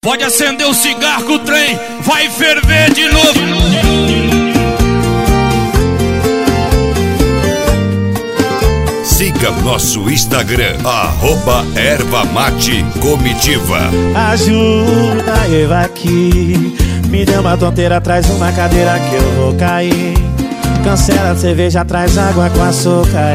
Pode acender o cigarro que o trem vai ferver de novo. Siga nosso Instagram, @ervamatecomitiva. Ajuda eu aqui, me dê uma tonteira, traz uma cadeira que eu vou cair. Cancela a cerveja, traz água com açúcar.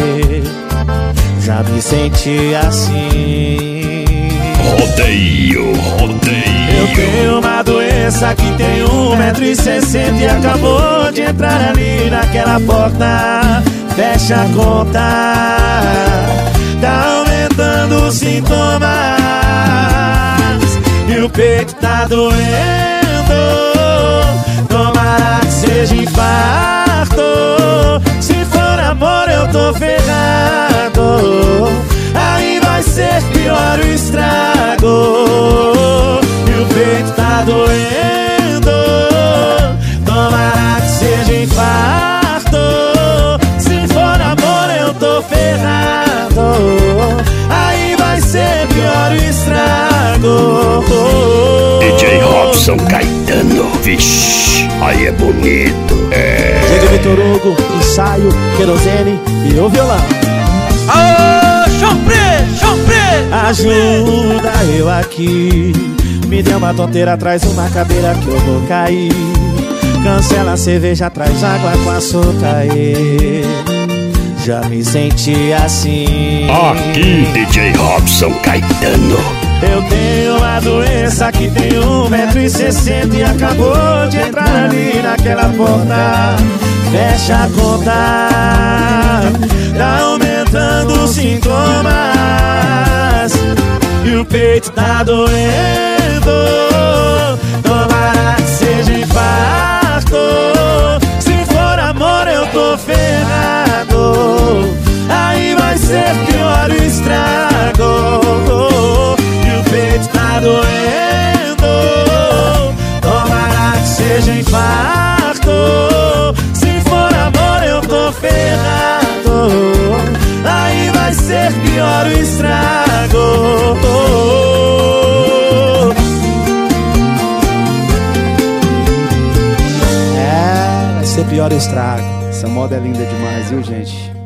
Já me senti assim. Rodeio. Eu tenho uma doença que tem 1,60 m e acabou de entrar ali naquela porta. Fecha a conta, tá aumentando os sintomas e o peito tá doendo. Tomara que seja infarto, se for amor eu tô ferrado. Aí vai ser pior o estrago e o peito tá doendo. Tomara que seja infarto, se for amor eu tô ferrado. Aí vai ser pior o estrago. DJ Robson Caetano, vixe, aí é bonito. Diego Vitor Hugo, ensaio, querosene e o violão. Aô, chão preto. Ajuda eu aqui, me dê uma tonteira, traz uma cadeira que eu vou cair. Cancela a cerveja, traz água com açúcar. Já me senti assim. Aqui, DJ Robson Caetano. Eu tenho uma doença que tem 1,60 m e acabou de entrar ali naquela porta. Fecha a conta, tá aumentando os sintomas e o peito tá doendo. Tomara que seja infarto, se for amor eu tô ferrado. Aí vai ser pior o estrago e o peito tá doendo. Tomara que seja infarto, se for amor eu tô ferrado. Aí vai ser pior o estrago. Vai ser pior o estrago. Essa moda é linda demais, viu, gente?